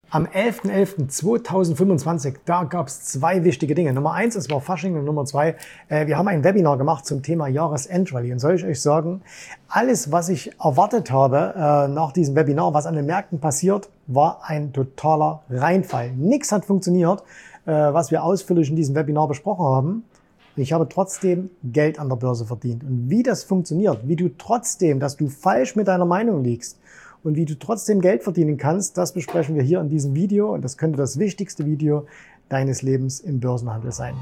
Am 11.11.2025, da gab es zwei wichtige Dinge. Nummer eins, es war Fasching, und Nummer zwei, wir haben ein Webinar gemacht zum Thema Jahresendrallye. Und soll ich euch sagen, alles, was ich erwartet habe nach diesem Webinar, was an den Märkten passiert, war ein totaler Reinfall. Nichts hat funktioniert, was wir ausführlich in diesem Webinar besprochen haben. Ich habe trotzdem Geld an der Börse verdient. Und wie das funktioniert, wie du trotzdem, dass du falsch mit deiner Meinung liegst, und wie du trotzdem Geld verdienen kannst, das besprechen wir hier in diesem Video. Und das könnte das wichtigste Video deines Lebens im Börsenhandel sein.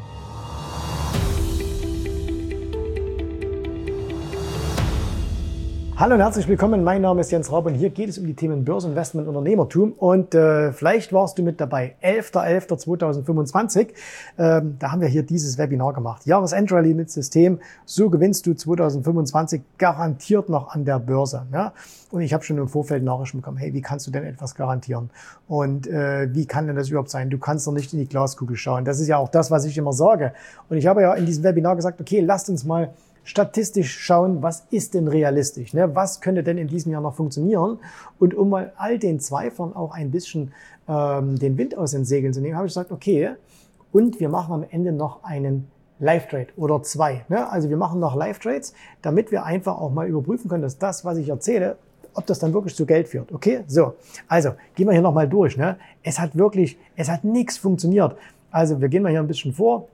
Hallo und herzlich willkommen, mein Name ist Jens Raub und hier geht es um die Themen Börseninvestment und Unternehmertum. Und vielleicht warst du mit dabei, 11.11.2025, da haben wir hier dieses Webinar gemacht. Jahresendrallye mit System, so gewinnst du 2025 garantiert noch an der Börse. Ja? Und ich habe schon im Vorfeld Nachrichten bekommen, hey, wie kannst du denn etwas garantieren? Und wie kann denn das überhaupt sein? Du kannst doch nicht in die Glaskugel schauen. Das ist ja auch das, was ich immer sage. Und ich habe ja in diesem Webinar gesagt, okay, lasst uns mal statistisch schauen, was ist denn realistisch, ne? Was könnte denn in diesem Jahr noch funktionieren? Und um mal all den Zweiflern auch ein bisschen den Wind aus den Segeln zu nehmen, habe ich gesagt, okay, und wir machen am Ende noch einen Live-Trade oder zwei. Ne? Also wir machen noch Live-Trades, damit wir einfach auch mal überprüfen können, dass das, was ich erzähle, ob das dann wirklich zu Geld führt. Okay, so, also gehen wir hier nochmal durch. Ne? Es hat nichts funktioniert. Also wir gehen mal hier ein bisschen vor.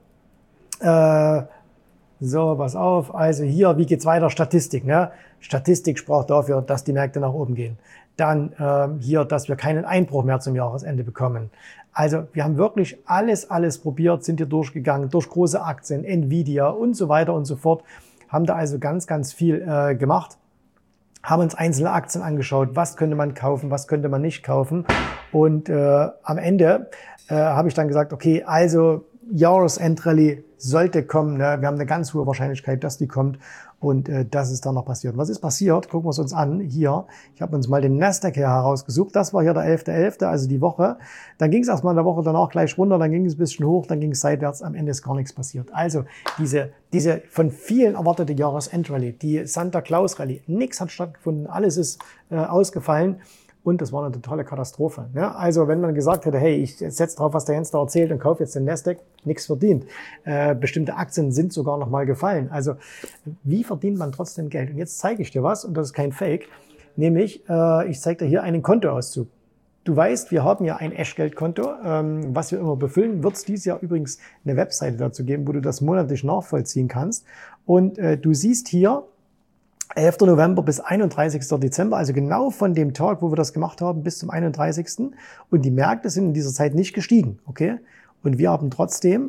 So, pass auf, also hier, wie geht's weiter? Statistik, ne? Statistik sprach dafür, dass die Märkte nach oben gehen. Dann hier, dass wir keinen Einbruch mehr zum Jahresende bekommen. Also wir haben wirklich alles probiert, sind hier durchgegangen, durch große Aktien, Nvidia und so weiter und so fort. Haben da also ganz viel gemacht. Haben uns einzelne Aktien angeschaut, was könnte man kaufen, was könnte man nicht kaufen. Und am Ende habe ich dann gesagt, okay, also Jahresendrallye sollte kommen. Ne? Wir haben eine ganz hohe Wahrscheinlichkeit, dass die kommt und das ist dann noch passiert. Was ist passiert? Gucken wir es uns an. Hier, ich habe uns mal den Nasdaq hier herausgesucht. Das war hier der 11.11., also die Woche. Dann ging es erstmal in der Woche danach gleich runter, dann ging es ein bisschen hoch, dann ging es seitwärts. Am Ende ist gar nichts passiert. Also diese von vielen erwartete Jahresendrallye, die Santa Claus Rallye, nichts hat stattgefunden, alles ist ausgefallen. Und das war eine totale Katastrophe. Ja, also wenn man gesagt hätte, hey, ich setze drauf, was der Jens da erzählt und kaufe jetzt den Nasdaq, nichts verdient. Bestimmte Aktien sind sogar noch mal gefallen. Also wie verdient man trotzdem Geld? Und jetzt zeige ich dir was, und das ist kein Fake, nämlich ich zeige dir hier einen Kontoauszug. Du weißt, wir haben ja ein Echtgeldkonto, was wir immer befüllen. Wird es dieses Jahr übrigens eine Webseite dazu geben, wo du das monatlich nachvollziehen kannst. Und du siehst hier, 11. November bis 31. Dezember, also genau von dem Tag, wo wir das gemacht haben, bis zum 31. Und die Märkte sind in dieser Zeit nicht gestiegen, okay? Und wir haben trotzdem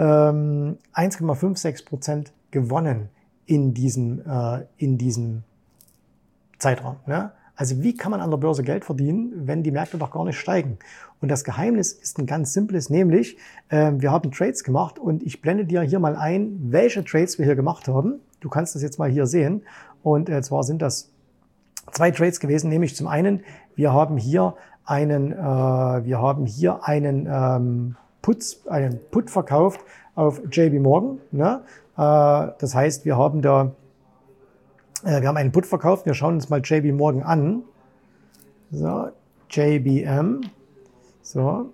1,56% gewonnen in diesem Zeitraum. Ne? Also wie kann man an der Börse Geld verdienen, wenn die Märkte doch gar nicht steigen? Und das Geheimnis ist ein ganz simples, nämlich wir haben Trades gemacht und ich blende dir hier mal ein, welche Trades wir hier gemacht haben. Du kannst das jetzt mal hier sehen. Und zwar sind das zwei Trades gewesen, nämlich zum einen, wir haben hier einen Put verkauft auf JP Morgan. Ne? Das heißt, wir haben einen Put verkauft. Wir schauen uns mal JP Morgan an. So, JBM. So.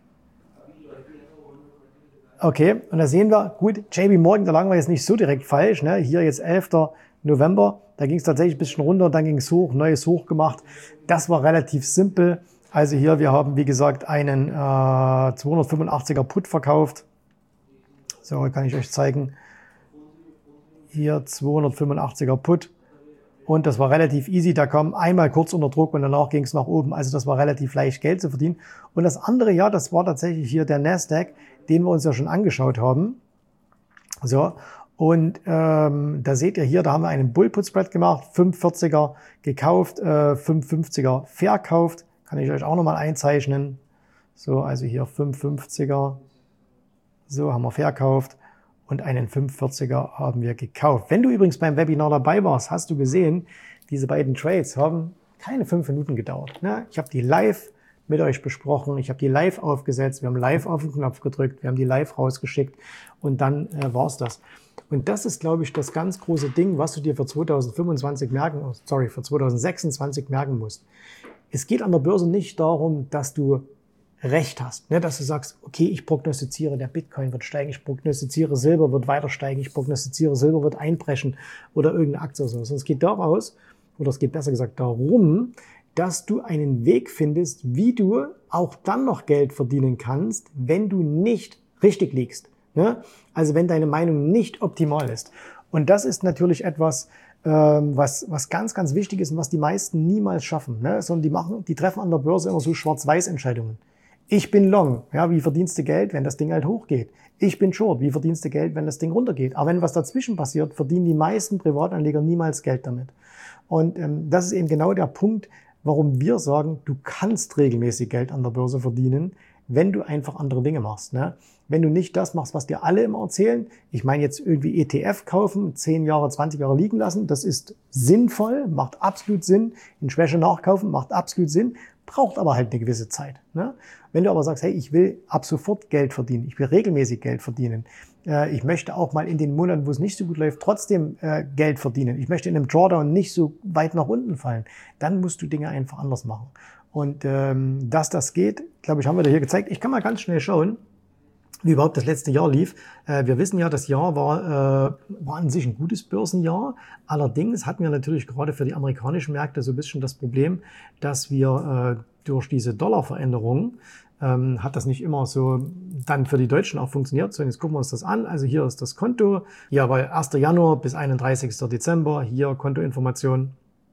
Okay, und da sehen wir, gut, JP Morgan, da lagen wir jetzt nicht so direkt falsch. Ne? Hier jetzt 11. November, da ging es tatsächlich ein bisschen runter, dann ging es hoch, neues Hoch gemacht. Das war relativ simpel. Also hier, wir haben, wie gesagt, einen 285er Put verkauft. So, kann ich euch zeigen. Hier 285er Put. Und das war relativ easy. Da kam einmal kurz unter Druck und danach ging es nach oben. Also das war relativ leicht, Geld zu verdienen. Und das andere, ja, das war tatsächlich hier der Nasdaq, den wir uns ja schon angeschaut haben. So. Und da seht ihr hier, da haben wir einen Bull-Put-Spread gemacht, 540er gekauft, 550er verkauft. Kann ich euch auch nochmal einzeichnen. So, also hier 550er. So, haben wir verkauft. Und einen 540er haben wir gekauft. Wenn du übrigens beim Webinar dabei warst, hast du gesehen, diese beiden Trades haben keine 5 Minuten gedauert. Ne? Ich habe die live mit euch besprochen, ich habe die live aufgesetzt, wir haben live auf den Knopf gedrückt, wir haben die live rausgeschickt und dann war's das. Und das ist, glaube ich, das ganz große Ding, was du dir für 2026 für 2026 merken musst. Es geht an der Börse nicht darum, dass du Recht hast, ne? Dass du sagst, okay, ich prognostiziere, der Bitcoin wird steigen, ich prognostiziere, Silber wird weiter steigen, ich prognostiziere, Silber wird einbrechen oder irgendeine Aktie oder so. Es geht daraus, oder es geht besser gesagt darum, dass du einen Weg findest, wie du auch dann noch Geld verdienen kannst, wenn du nicht richtig liegst. Ne? Also wenn deine Meinung nicht optimal ist. Und das ist natürlich etwas, was ganz, ganz wichtig ist und was die meisten niemals schaffen. Ne? Sondern die treffen an der Börse immer so Schwarz-Weiß-Entscheidungen. Ich bin Long, ja, wie verdienst du Geld, wenn das Ding halt hochgeht? Ich bin Short, wie verdienst du Geld, wenn das Ding runtergeht? Aber wenn was dazwischen passiert, verdienen die meisten Privatanleger niemals Geld damit. Und das ist eben genau der Punkt, warum wir sagen, du kannst regelmäßig Geld an der Börse verdienen, wenn du einfach andere Dinge machst. Ne? Wenn du nicht das machst, was dir alle immer erzählen, ich meine jetzt irgendwie ETF kaufen, 10 Jahre, 20 Jahre liegen lassen, das ist sinnvoll, macht absolut Sinn. In Schwäche nachkaufen macht absolut Sinn, braucht aber halt eine gewisse Zeit. Ne? Wenn du aber sagst, hey, ich will ab sofort Geld verdienen, ich will regelmäßig Geld verdienen, ich möchte auch mal in den Monaten, wo es nicht so gut läuft, trotzdem Geld verdienen, ich möchte in einem Drawdown nicht so weit nach unten fallen, dann musst du Dinge einfach anders machen. Und dass das geht, glaube ich, haben wir dir hier gezeigt. Ich kann mal ganz schnell schauen, wie überhaupt das letzte Jahr lief. Wir wissen ja, das Jahr war an sich ein gutes Börsenjahr. Allerdings hatten wir natürlich gerade für die amerikanischen Märkte so ein bisschen das Problem, dass wir durch diese Dollarveränderung hat das nicht immer so dann für die Deutschen auch funktioniert. So, jetzt gucken wir uns das an. Also hier ist das Konto. Hier war 1. Januar bis 31. Dezember. Hier Kontoinformation.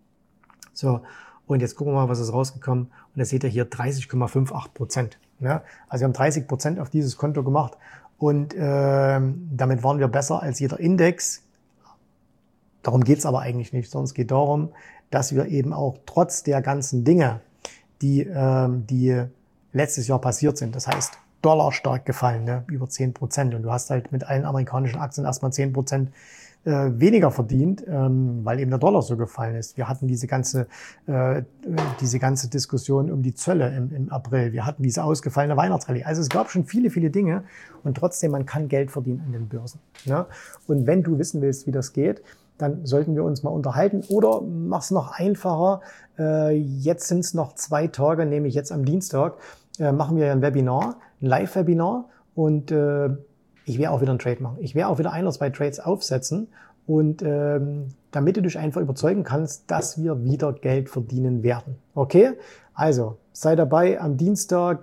So, und jetzt gucken wir mal, was ist rausgekommen. Und da seht ihr hier 30,58%. Ja? Also wir haben 30% auf dieses Konto gemacht. Und damit waren wir besser als jeder Index. Darum geht's aber eigentlich nicht, sondern es geht darum, dass wir eben auch trotz der ganzen Dinge, die letztes Jahr passiert sind, das heißt Dollar stark gefallen, ne? Über 10%. Und du hast halt mit allen amerikanischen Aktien erstmal 10% weniger verdient, weil eben der Dollar so gefallen ist. Wir hatten diese ganze Diskussion um die Zölle im April. Wir hatten diese ausgefallene Weihnachtsrallye. Also es gab schon viele, viele Dinge und trotzdem, man kann Geld verdienen an den Börsen. Ne? Und wenn du wissen willst, wie das geht, dann sollten wir uns mal unterhalten oder mach's noch einfacher. Jetzt sind es noch 2 Tage, nämlich jetzt am Dienstag, machen wir ein Webinar, ein Live-Webinar und ich werde auch wieder einen Trade machen. Ich werde auch wieder 1 oder 2 Trades aufsetzen und damit du dich einfach überzeugen kannst, dass wir wieder Geld verdienen werden. Okay? Also, sei dabei am Dienstag,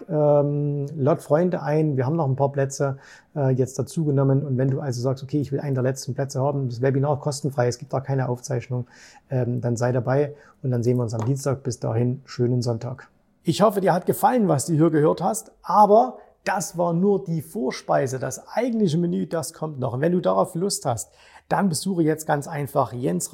lad Freunde ein. Wir haben noch ein paar Plätze jetzt dazu genommen. Und wenn du also sagst, okay, ich will einen der letzten Plätze haben, das Webinar kostenfrei, es gibt da keine Aufzeichnung, dann sei dabei und dann sehen wir uns am Dienstag. Bis dahin, schönen Sonntag. Ich hoffe, dir hat gefallen, was du hier gehört hast, aber das war nur die Vorspeise. Das eigentliche Menü, das kommt noch. Und wenn du darauf Lust hast, dann besuche jetzt ganz einfach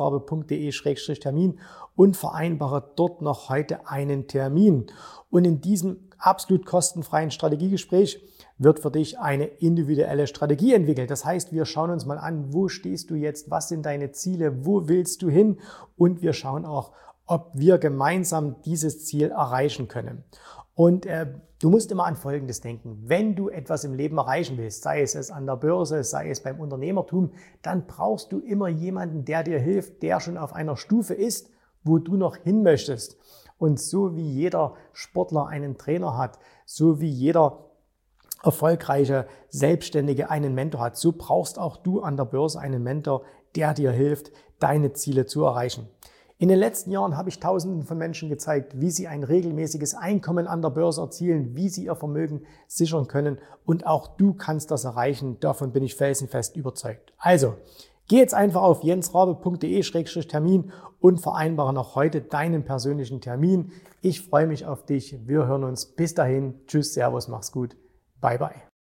jensrabe.de/Termin und vereinbare dort noch heute einen Termin. Und in diesem absolut kostenfreien Strategiegespräch wird für dich eine individuelle Strategie entwickelt. Das heißt, wir schauen uns mal an, wo stehst du jetzt, was sind deine Ziele, wo willst du hin und wir schauen auch, ob wir gemeinsam dieses Ziel erreichen können. Und du musst immer an Folgendes denken. Wenn du etwas im Leben erreichen willst, sei es an der Börse, sei es beim Unternehmertum, dann brauchst du immer jemanden, der dir hilft, der schon auf einer Stufe ist, wo du noch hin möchtest. Und so wie jeder Sportler einen Trainer hat, so wie jeder erfolgreiche Selbstständige einen Mentor hat, so brauchst auch du an der Börse einen Mentor, der dir hilft, deine Ziele zu erreichen. In den letzten Jahren habe ich Tausenden von Menschen gezeigt, wie sie ein regelmäßiges Einkommen an der Börse erzielen, wie sie ihr Vermögen sichern können und auch du kannst das erreichen. Davon bin ich felsenfest überzeugt. Also, geh jetzt einfach auf jensrabe.de/Termin und vereinbare noch heute deinen persönlichen Termin. Ich freue mich auf dich. Wir hören uns. Bis dahin. Tschüss, Servus, mach's gut. Bye, bye.